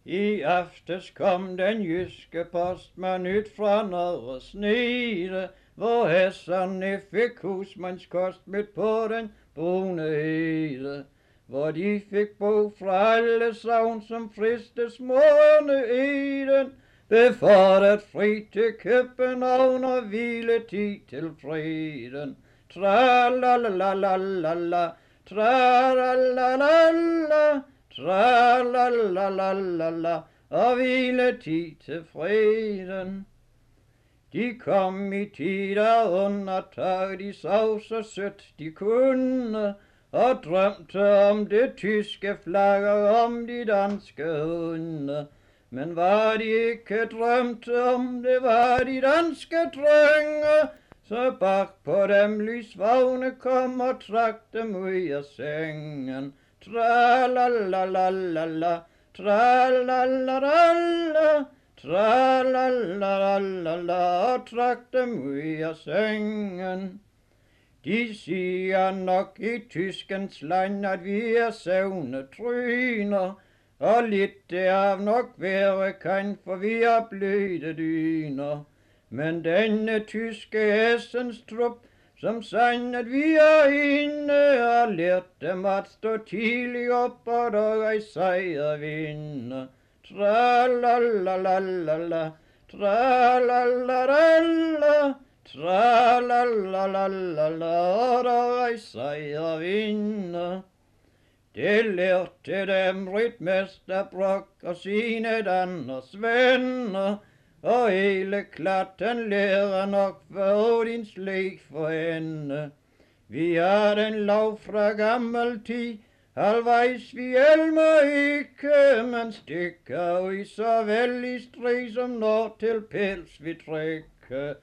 I aftes kom den jyske postmand ut fra Nørre Snede, hvor hæsserne fik husmandskost midt på den brune hede, hvor de fik bo fra alle savn som fristes måne i den, befordret fri til København og hviletid til freden. Tra-la-la-la-la-la, tra-la-la-la-la, tra-la-la-la-la, og hviletid til freden. De kom i tider under tag, de sov så sødt de kunne, og drømte om det tyske flag og om de danske hunde. Men hvad de ikke drømte om, det var de danske drenge, så bak på dem lysvagne kom og trak dem ud af sengen. Tra-la-la-la-la-la, tra-la-la-la-la, tra-la-la-la-la, og trak dem ud af sengen. De siger nok i tyskens land, at vi er søvnetryner, og lidt deraf nok være kan, for vi er bløde dyner. Men denne tyske essens trup, som sagde, at vi er inde, har lært dem at stå tidligt op, og dog ej sejr vinde. Tra-la-la-la-la-la, tra-la-la-la-la, tra-la-la-la-la, og dog ej sejr vinde. Det lærte dem Ritmester Brock og sine Danners venner, og hele klatten lærer nok for Odins læg for hende. Vi har den lov fra gammel tid, halvvejs vi elmer ikke, men stikker i så vel i strid som når til pels vi trækker.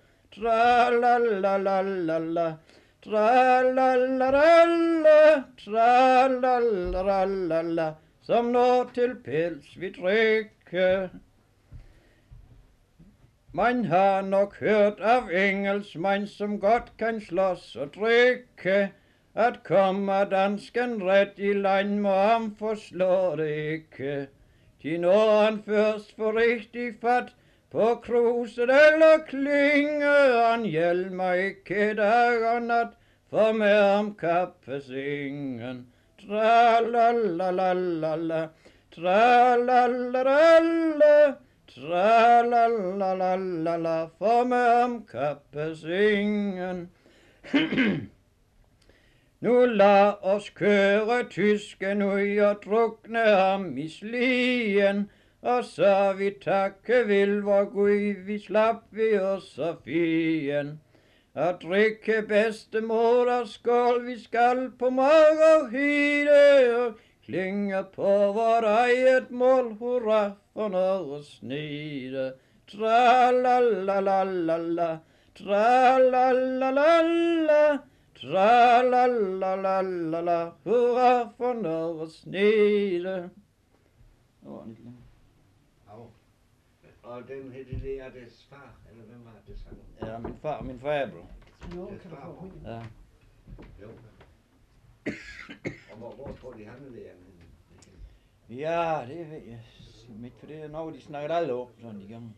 Tra-la-la-la-la-la, tra-la-la-la-la, tra-la-la-la-la, som når til pels vi trækker. Man har nok hørt af engelsmænd, som godt kan slås og drikke, at kommer dansken ret i land, må ham forslå det ikke. Til når han først får rigtig fat på kruset eller klinge, han hjælmer ikke dag og nat, for med ham kappes ingen. Tra-la-la-la-la-la, tra-la-la-la-la, tra-la-la-la-la-la, for med ham kappes ingen. Nu lad os køre tysken ud og drukne ham i slien, og så vi takke vil vor Gud, vi slap vi os af fien. At drikke bedstemor og skål, vi skal på mag og hide, og klinge på vort eget mål, hurra for Nørre Snede. Tra-la-la-la-la-la, tra-la-la-la-la, tra-la-la-la-la-la, hurra for Nørre Snede. Og den hed det er deres far, eller hvem var det sang? Ja, min far og min farbror. Deres far. Ja. Jo. Og hvor tror de han er det? Ja, det ved jeg ikke, for det er noget, de snakker alle op, sådan de gamle.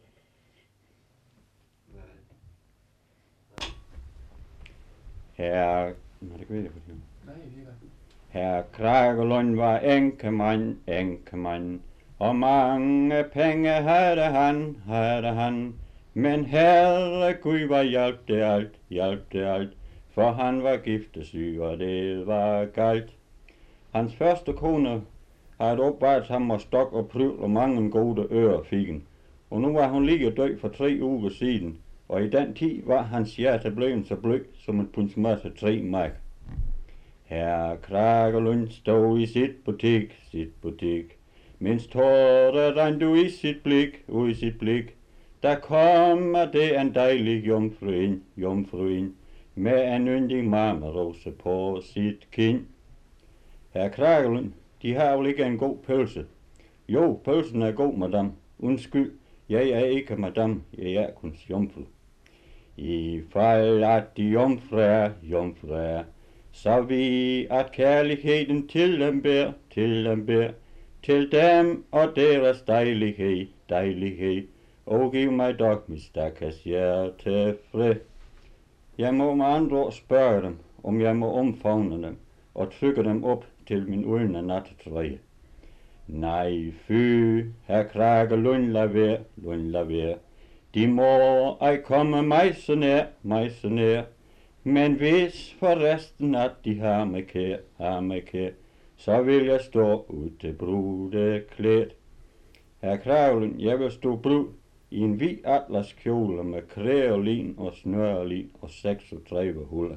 Herr Kragelund var enkemand, og mange penge havde han, men Herre Gud var hjalp det alt, for han var giftesyg, og det var galt. Hans første kone havde opvejet ham og stok og pryl, og mange gode øre fik han. Og nu var hun lige død for 3 uger siden, og i den tid var hans hjerte blevet så blød, som en pund smør til 3 mark. Herr Kragelund stod i sit butik, mens tårer rendte ud i sit blik, der kommer det en dejlig jomfru ind, med en yndig marmerose på sit kind. Herr Kragelund, de har vel ikke en god pølse? Jo, pølsen er god, madame. Undskyld, jeg er ikke madame, jeg er kun jomfru. I fald at de jomfruer, så vi at kærligheden til dem bær, til dem og deres dejlighed, dejlighed. Og giv mig dog mit stakkels hjerte fred. Jeg må med andre ord spørge dem, om jeg må omfavne dem og trykke dem op til min ulne nattetræ. Nej, fy, her Krage, lad være. De må ej komme mig så nær. Men hvis forresten at de har mig kær, så vil jeg stå ud til brudeklædt. Herr Kragelund, jeg vil stå brud i en hvid atlaskjole med kræolin og snørelin og 36 huller.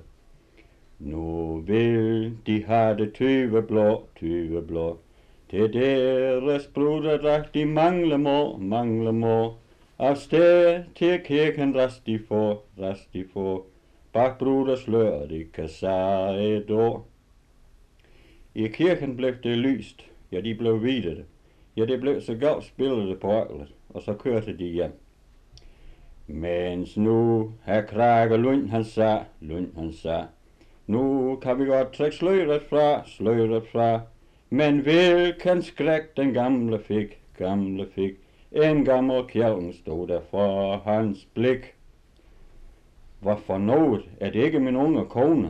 Nu vil de have det 20 blå. Til deres bruderdragt de mangler må. Af sted til kirken rast de får. Bak bruderslør, de kan sige et ord. I kirken blev det lyst, ja de blev hvide. Ja det blev så galt spillet på orglet, og så kørte de hjem. Mens nu herr Krage Lund han sa, nu kan vi godt trække sløret fra, men hvilken skræk den gamle fik. En gammel kjælden stod der for hans blik. Hvorfor noget er det ikke min unge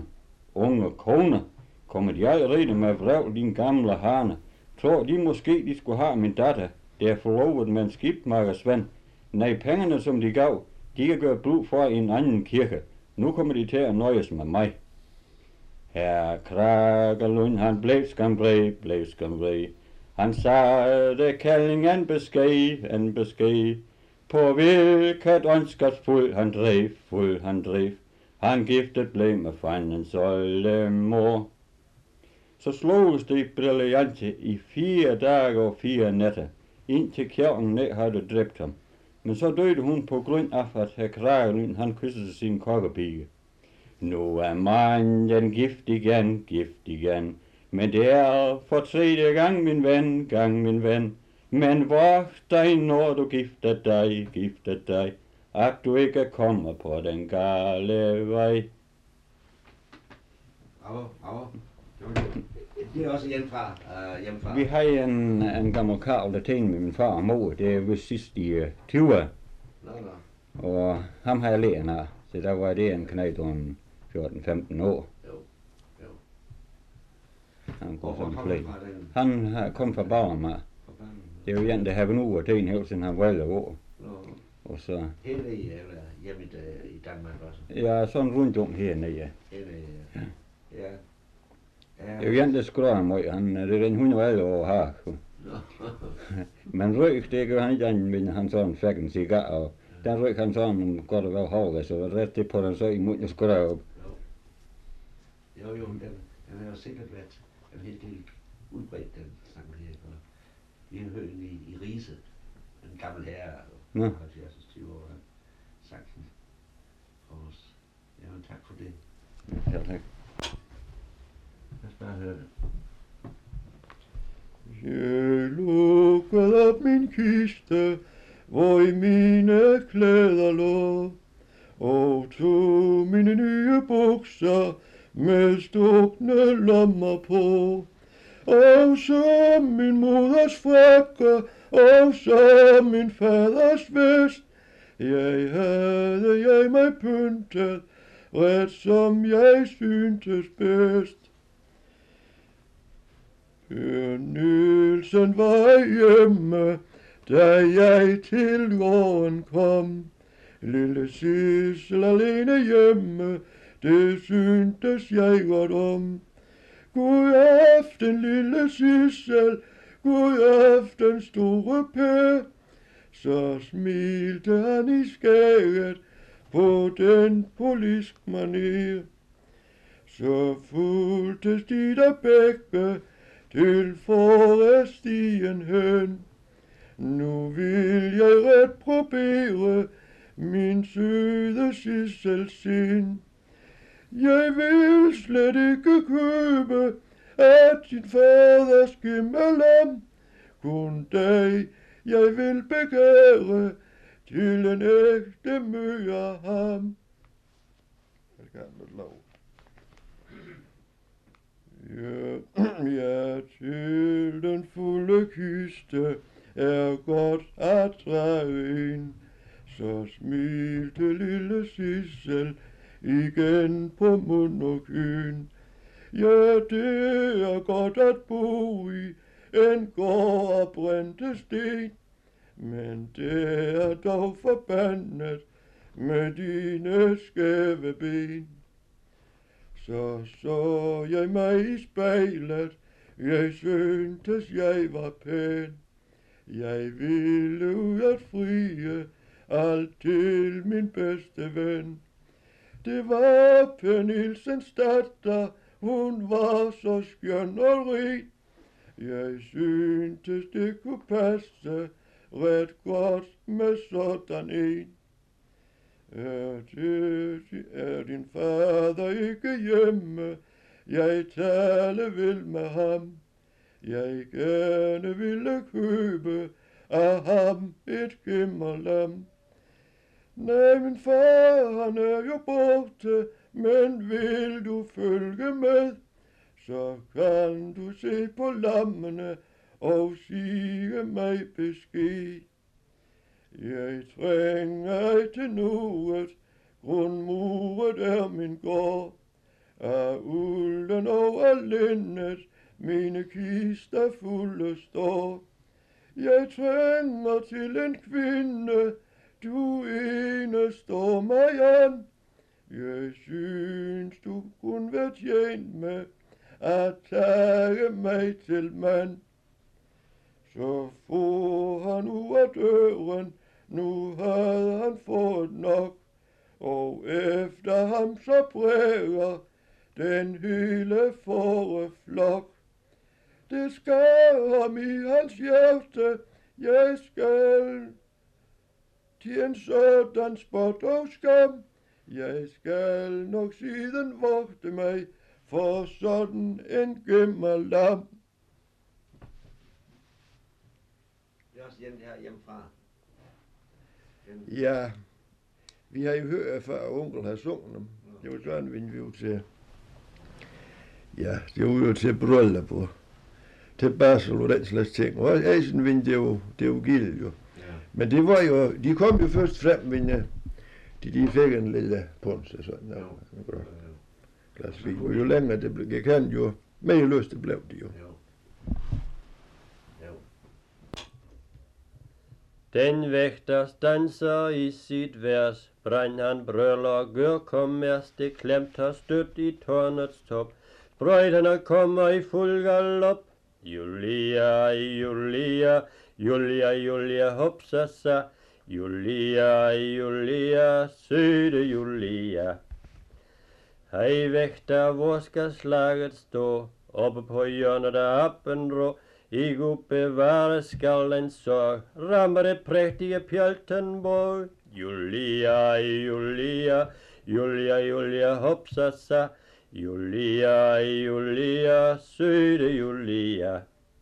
kone? Kommer de allerede med vrev, din gamle hane? Tror de måske, de skulle have min datter, der er forlovet med en skibsmager Svend? Nej, pengene som de gav, de kan gøre brug for i en anden kirke. Nu kommer de til at nøjes med mig. Herr Kragelund, han blev skambred. Han sagde kælling en besked. På hvilket ondskabsfuld han drev. Han giftet blev med fandens oldemor. Så sloges det brillante i 4 dage og 4 nætter, indtil kjærgen ned havde dræbt ham. Men så døde hun på grund af, at herr Kragelund han kyssede sin kokkepige. Nu er manden gift igen, men det er for 3. gang, min ven. Men vogt dig, når du gifter dig, at du ikke kommer på den gale vej. Det er også hjemmefra. Vi har en gammel karl, der tænkte med min far og mor, det er vist sidst i 20'erne. Og ham har jeg lært af, så der var det en knægt om 14-15 år. Jo. Han går sådan flere. Han kom fra Barma. Det er jo en, der har været ude og tænkt hele tiden han var 11 år. Og så... Hele hjemme i Danmark også? Ja, sådan rundt om hernede, ja. Ja. Det er jo en, der skræder mig. Det er en 111 år her. Men røg, det gør han ikke andet, men han sådan fik en cigar, og den røg han sådan godt og vel hårdt, så ret det på den så i munden og skræder op. Jo, den har jo sikkert været en helt del udbredt, den sang her. Vi har hørt i Riese, en gammel herre, 70-20 år, han sang den for os. Ja, men tak for det. Ja, tak. Lad os bare høre det. Jeg lukkede op min kiste, hvor i mine klæder lå, og tog mine nye bukser med stukne lommer på. Og så min moders frakke, og så min faders vest. Jeg mig pyntet, ret som jeg syntes bedst. Per Nielsen var hjemme, da jeg til gården kom. Lille Sissel alene hjemme, det syntes jeg godt om. God aften, lille Sissel, god aften, store Per. Så smilte han i skægget på den polisk manér. Så fulgtes de der begge til forestien hen. Nu vil jeg ret probere min søde Sissel sind. Jeg vil slet ikke købe af din faders gimmelam. Kun dig jeg vil begære til en ægte møger ham. Ja, til den fulde kiste er godt at træde ind. Så smilte lille Sissel igen på mund og kyn. Ja, det er godt at bo i en gård af brændte sten, men det er dog forbandet med dine skæve ben. Så jeg mig i spejlet, jeg syntes jeg var pæn. Jeg ville ud at frie alt til min bedste ven. Det var Per Nielsens datter, hun var så skøn og rig. Jeg syntes det kunne passe ret godt med sådan en. Er din fader ikke hjemme? Jeg taler vil med ham. Jeg gerne ville købe af ham et gimmerlam. Nej, min far, han er jo borte, men vil du følge med, så kan du se på lammene og sige mig besked. Jeg trænger til noget, grundmuret er min gård. Af ulden og af linnet, mine kister fulde står. Jeg trænger til en kvinde, du ene står mig an. Jeg synes, du kunne være tjent med at tage mig til mand. Så får han ud af døren, nu havde han fået nok, og efter ham så bræger den hele fåreflok. Det skal ham i hans hjerte, jeg skal til en sådan spot og skam. Jeg skal nok siden vogte mig for sådan en gimmerlam. Det er også her hjemmefra. Ja, vi har jo hørt før, at onkel har sunget dem. Det var sådan, vi var til. Ja, det var jo til bryllup på. Til barsel og den slags ting. Og Eisenvind, det er jo gild jo. Ja. Men det var jo, de kom jo først frem, men de fik en lille pons og sådan. Ja, glas vin. Og jo længere det gik hen, jo mere lyst det blev det jo. Den vægter stanser i sit vers, brænd han brøller, gør kommers, det klemt har stødt i tårnets top. Sprøjterne kommer i fuld galop. Julia, Julia, Julia, Julia, hopsasa. Julia, Julia, søde Julia. Hej vægter, hvor skal slaget stå? Oppe på hjørnet af Appenrå. I Gud bevare skal den sorg, rammer det prægtige Pjaltenborg. Julia, Julia, Julia, Julia, hopsasa. Julia, Julia, søde Julia.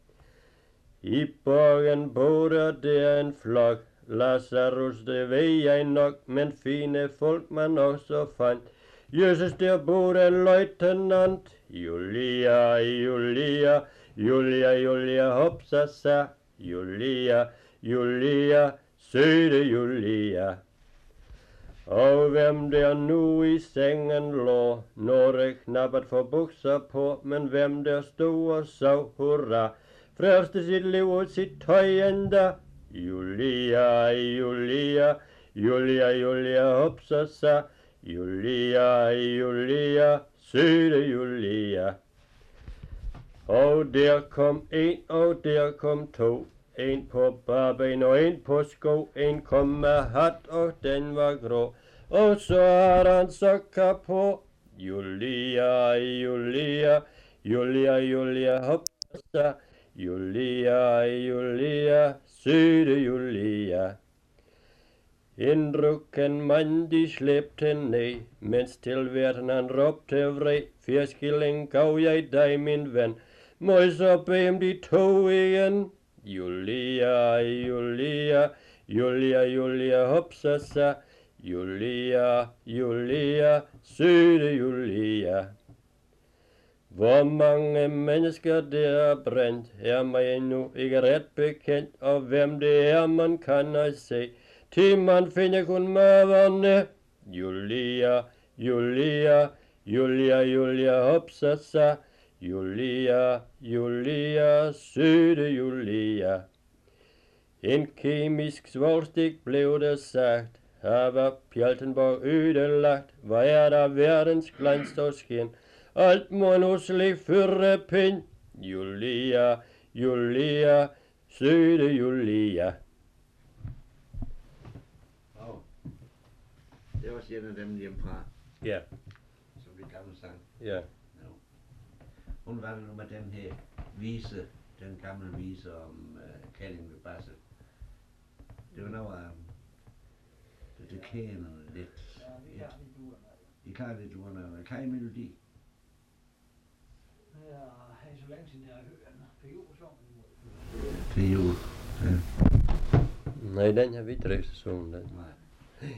I borgen boder der en flok, Lazarus det ved jeg nok, men fine folk man også fandt. Jesus der boede en løjtnant. Julia, Julia, Julia, Julia, hopsasa. Julia, Julia, søde Julia. Og hvem der nu i sengen lå, når det knappet for bukser på, men hvem der stod og så hurra, frelste sit liv og sit tøj enda. Julia, Julia, Julia, Julia, hopsasa. Julia, Julia, søde Julia. Og der kom en, og der kom to. En på barben og en på sko. En kom med hat, og den var grå. Og så har han sokker på. Julia, Julia, Julia, Julia, hopsa. Julia, Julia, søde Julia. En drukken mand de slæbte ned, mens tilværten han råbte vred. 4 skilling gav jeg dig, min ven, må jeg så bede om de to igen. Julia, Julia, Julia, Julia, hopsasa. Julia, Julia, søde Julia. Hvor mange mennesker der er brændt, er mig endnu ikke ret bekendt, og hvem det er, man kan ej se, til man finder kun møderne. Julia, Julia, Julia, Julia, hopsasa, Julia, Julia, søde Julia. En kemisk svovlstik blev det sagt, her var Pjaltenborg ødelagt, hvor er der verdens glans og skin, alt må nu slik fyrre pind. Julia, Julia, søde Julia. Det var også en af dem hjemmefra, Ja, som vi gamle sang. ja. No. Hun var nu med den her vise, den gamle vise om Kalling ved Basse. Det var noget af det kæner lidt. Ja. I klarer lidt duerne. Kan I melodi? Ja, har så længe siden jeg har hørt den. For jul så Til jul. Ja. Nej, den har vi ikke rigtig sunget. Den. Nej.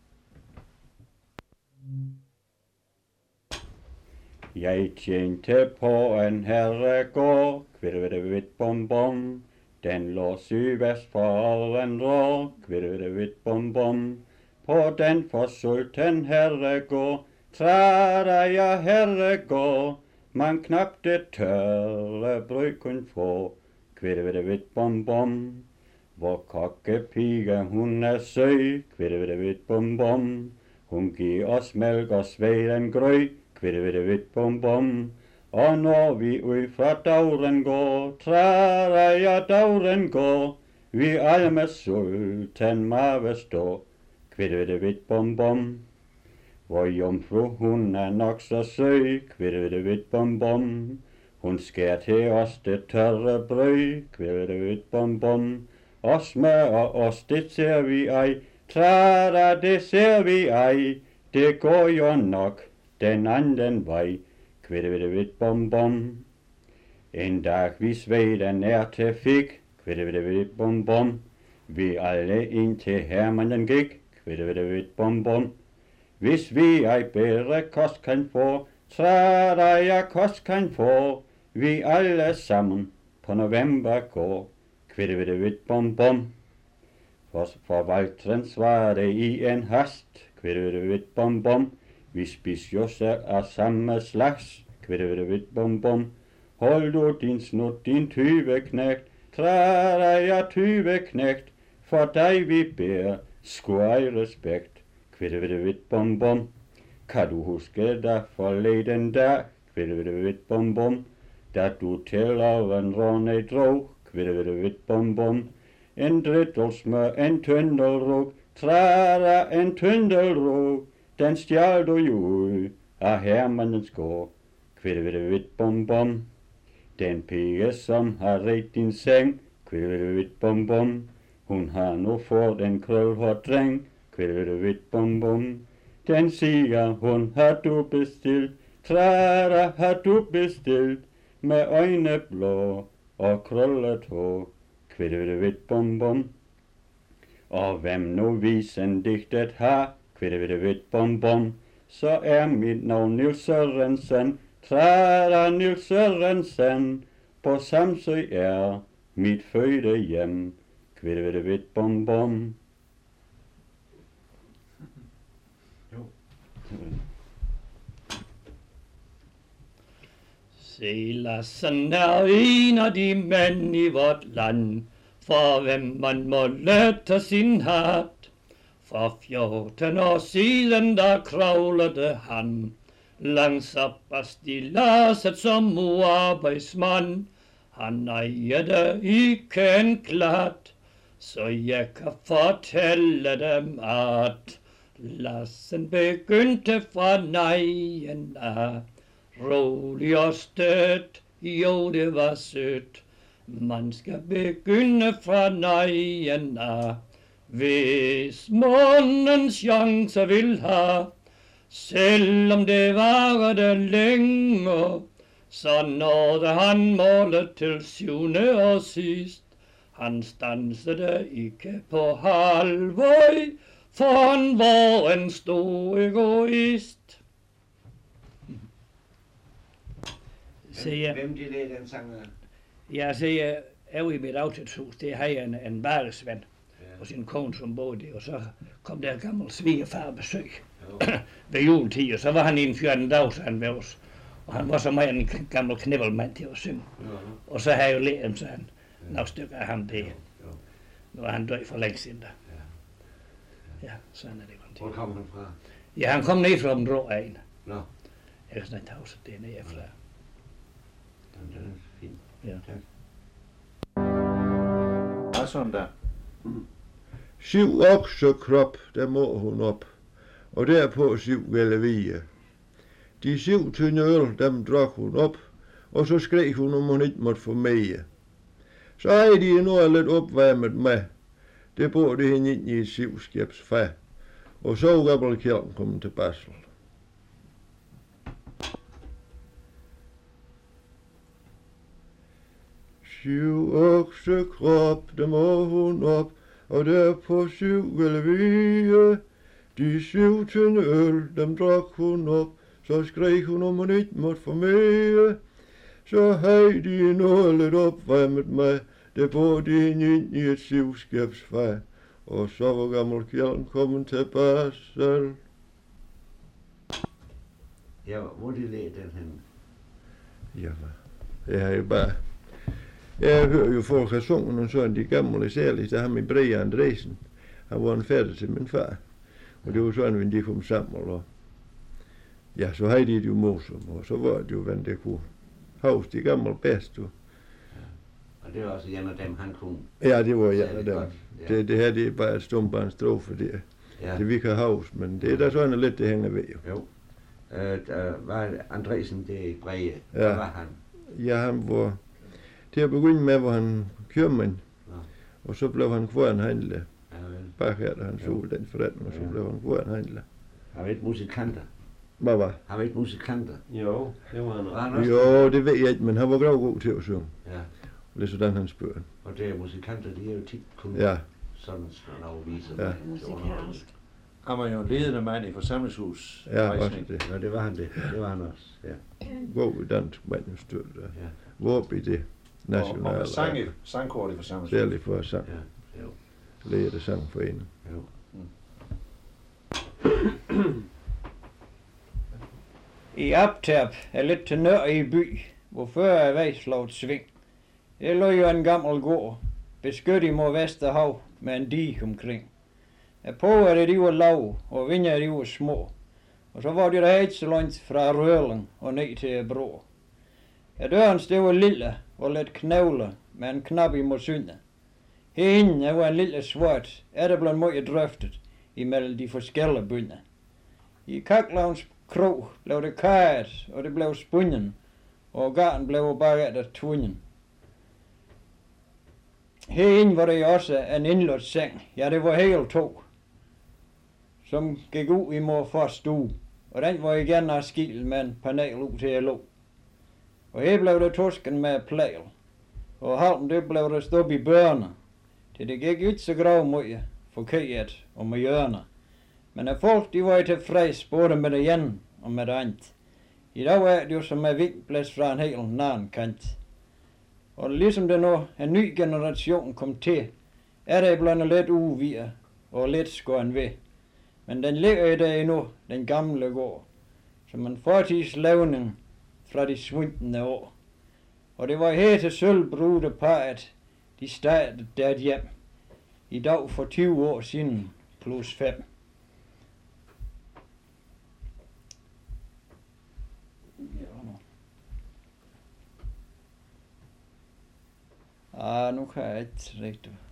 Jeg tjente på en herregård, kvirvedevidt bom bom. Den lå sydvest for en rå, kvirvedevidt bom bom. På den forsulten herregård, træder jeg herregård. Man knap det tørre brød kun få, kvirvedevidt bom bom. Hvor kokkepige hun er sød, kvirvedevidt bom bom. Hun giver os mælk og sveden grød, kvirvedevidt bom bom. Og når vi ud fra dagren går, træder jeg dagren går. Vi alle med sulten mave står, kvirvedevidt bom bom. Hvor jomfru hun er nok så sød, kvirvedevidt bom bom. Hun skær til os det tørre brød, kvirvedevidt bom bom. Og smør og ost, det ser vi ej, træder det ser vi ej. Det går jo nok den anden vej, kvirvedevidt bom bom. En dag vi sveden er til fik, kvirvedevidt bom bom. Vi alle ind til Hermanen gik, kvirvedevidt bom bom. Hvis vi ej bedre kost kan få, træder jeg kost kan få. Vi alle sammen på november går, kvirvedevidt bom bom. For Valtren svarede i en hast, kvirvedevidt bom bom. Vi spiser jo selv af samme slags, kvirvedevidt bom bom. Hold du din snut, din tyveknægt, træder jeg tyveknægt. For dig vi bærer sku ej respekt, kvirvedevidt bom bom. Kan du huske dig forleden dag, kvirvedevidt bom bom. Da du til oven råne drog, kvirvedevidt bom bom. En drittelsmør, en tyndelrug, træder en tyndelrug. Den stjal du jo ud af Hermannens gård, kvirvedevidt bom bom. Den pige som har ret din seng, kvirvedevidt bom bom. Hun har nu fået en krølhård dreng, kvirvedevidt bom bom. Den siger hun har du bestilt, træder har du bestilt. Med øjne blå og krøllet hår, kvirvedevidt bom bom. Og hvem nu visen digtet har, kvirvedevidt bom bom, så er mit navn Niels Sørensen, træder Niels Sørensen. På Samsø er mit fødte hjem, kvirvedevidt bom bom. Silassen er en af de mænd i vort land, for hvem man må løfte sin hat. For 14 år siden, der kravlede han langs op af stilladset som uarbejdsmand. Han ejede ikke en klat, så jeg kan fortælle dem, at lassen begyndte fra nejen af. Rolig og stødt, jo det var sødt. Man skal begynde fra nejen af. Hvis månens chance vil have, selvom det varede længe, så nåede han målet til 7. og sidst. Han stansede ikke på halvvej, for han var en stor egoist. siger, Hvem de lagde den sang? jeg siger, er i mit aftidshus, det har jeg en badesvend Ja. og sin kone som boede der, og så kom der en gammel svigerfar og besøg Jo. ved juletid, og så var han i en 14 dag, så han med os. Og han var så meget en gammel knævelmand til at synge. Jo. Og så har jeg jo lært ham, så han nogle stykker af ham det. Jo. Nu er han død for længe siden da. Ja. Ja, sådan er det godt. Hvor kom han fra? Ja, han kom ned fra den rå egen. Nå, Jeg kan snart huske det nede efter. jamen, den er fin. Ja. Tak. Ja, sådan der. 7 oksekrop, der må hun op, og derpå 7 gælevige. De 7 tynde øl, dem drak hun op, og så skreg hun, om hun ikke måtte få mere. Så havde de noget lidt opvarmet med. Det båd hende ind i et 7-skibs fag, og så gammel Kjeld kom til Basel. Syv oksekrop, der må hun op, og derpå 7 gælevige. De 7 tynde øl, dem drak hun op, så skreg hun, om hun ikke måtte få mere. Så havde de noget lidt opvarmet med, det båd hende ind i et 7-skibsfag, og så var gammel Kjeld kommet til Basel. Ja, hvor de lagde den hen? Jamen, jeg har jo bare... Jeg hører jo folk have sunget nogle sådan, de gamle særligt, der ham i Brea Andresen. Han var en fætter til min far. Og det var sådan, at de kom sammen, og ja, så havde de det jo morsomt, og så var det jo, hvordan det kunne huske de gamle bedst. Og det var også en af dem, han kunne. Ja, det var en særlig af dem. godt. Ja. Det her, det er bare et stumbarnstrofe, det, Ja. det vi kan huske, men det er da sådan lidt, det hænger ved jo. Jo. Der var Andresen, det er Brege. Ja. Der var han. Ja, han var til at begynde med, hvor han købmand, Nå. og så blev han kvarnhandler. Ja, vel. Bare her, da han Jo. så den forretning, og så Ja. blev han kvarnhandler. Han var ikke musikanter. Hvad var? Han var ikke musikanter. Jo, det var han Var også. han også? Jo, det ved jeg ikke, men han var god til at synge. Ja. Det er sådan, han spørger. Og det er musikanter, de er jo tit kun Ja, sådan nogle viser. Ja. Musikalsk. Han var jo en ledende mand i forsamlingshus. ja, også rejsning. det. Nå, det var han det. Det var han også. Ja. God i dansk mand, jo støtte. Ja. Våb i det Og nationale. sang i sangkort i forsamlingshus. Særligt for at sang. Ja. Jo. Lede sangforening. Jo. I Apterp er lidt til nør i by, hvor før er vej slået sving. Det lå jo en gammel gård, beskyttet imod Vesterhav med en dige omkring. På er det, de var lav, og vinger de var små. Og så var det der ikke så langt fra Rølen og ned til Brå. Ja, dørens det var lille og lidt knævler med en knap imod syndet. Herinde var en lille svart, er der blandt meget drøftet imellem de forskellige bønder. I Kaklavns krog blev det karet, og det blev spunden, og garn blev bare efter tvunden. Herinde var det også en indlåst seng, ja det var helt to, som gik ud imod første stue, og den var igen af skil med en panel ud til at lå. Og her blev det tosken med plæl, og halven det blev der stået i børner, til det gik ikke så grav meget forkert og med hjørner. Men folk de var tilfreds både med det ene og med det andet. I dag er det jo som en vindblæs fra en helt anden kant. Og ligesom det nu en ny generation kom til, er det blandt lidt uviger og lidt skåren ved. Men den ligger i dag endnu, den gamle gård, som en fortidslevning fra de svundne år. Og det var her til sølvbrude parret, de startede der hjem. I dag for 20 år siden plus 5. Nu kan jeg ikke rigtig